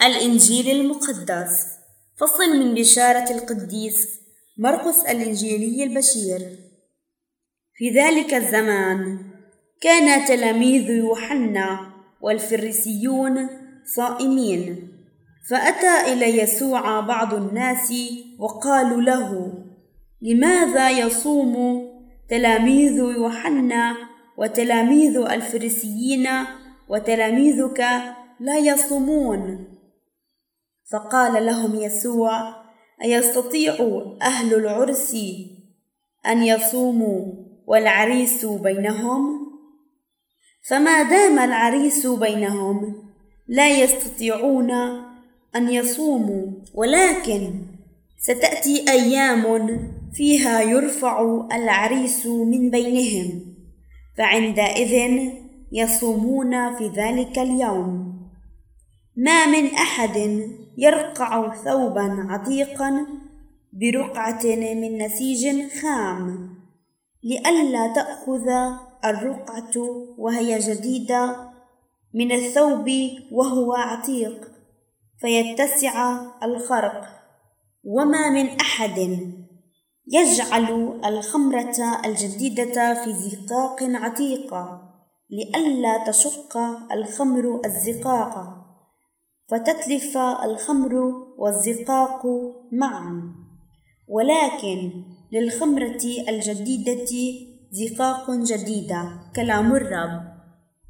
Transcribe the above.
الإنجيل المقدس. فصل من بشارة القديس مرقس الإنجيلي البشير. في ذلك الزمان كان تلاميذ يوحنا والفريسيون صائمين، فأتى إلى يسوع بعض الناس وقالوا له: لماذا يصوم تلاميذ يوحنا وتلاميذ الفريسيين وتلاميذك لا يصومون؟ فقال لهم يسوع: أيستطيع أهل العرس أن يصوموا والعريس بينهم؟ فما دام العريس بينهم لا يستطيعون أن يصوموا، ولكن ستأتي أيام فيها يرفع العريس من بينهم، فعندئذ يصومون في ذلك اليوم. ما من أحد يرقع ثوبا عتيقا برقعة من نسيج خام، لئلا تأخذ الرقعة وهي جديدة من الثوب وهو عتيق فيتسع الخرق. وما من أحد يجعل الخمرة الجديدة في زقاق عتيق، لئلا تشق الخمر الزقاق فتتلف الخمر والزقاق معا، ولكن للخمرة الجديدة زقاق جديدة. كلام الرب.